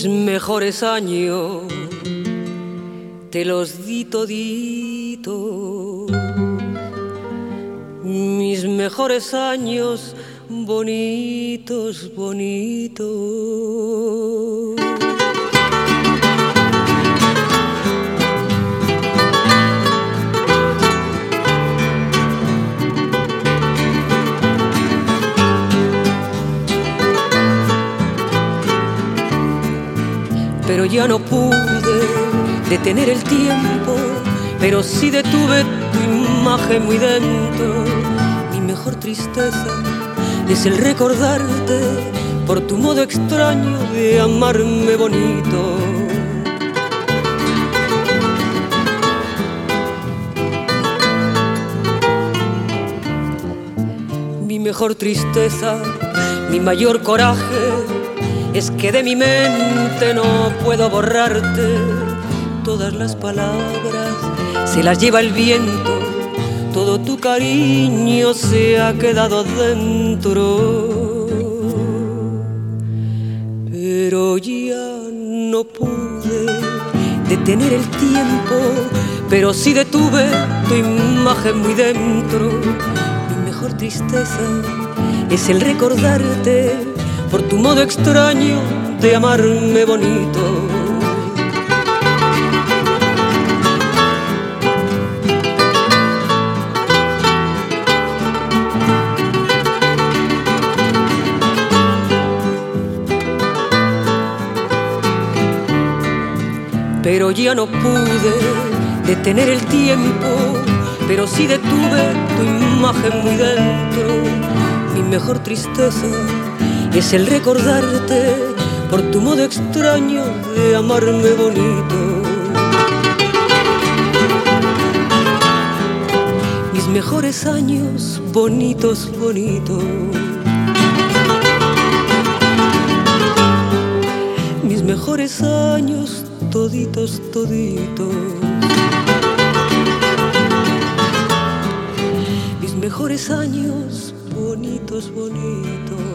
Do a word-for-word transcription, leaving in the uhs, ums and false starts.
Mis mejores años te los di todito, mis mejores años bonitos, bonitos. Pero ya no pude detener el tiempo, pero sí detuve tu imagen muy dentro. Mi mejor tristeza es el recordarte por tu modo extraño de amarme bonito. Mi mejor tristeza, mi mayor coraje, es que de mi mente no puedo borrarte. Todas las palabras se las lleva el viento, todo tu cariño se ha quedado dentro. Pero ya no pude detener el tiempo, pero sí detuve tu imagen muy dentro. Mi mejor tristeza es el recordarte por tu modo extraño de amarme bonito. Pero ya no pude detener el tiempo, pero sí detuve tu imagen muy dentro. Mi mejor tristeza es el recordarte por tu modo extraño de amarme bonito. Mis mejores años bonitos, bonitos. Mis mejores años toditos, toditos. Mis mejores años bonitos, bonitos.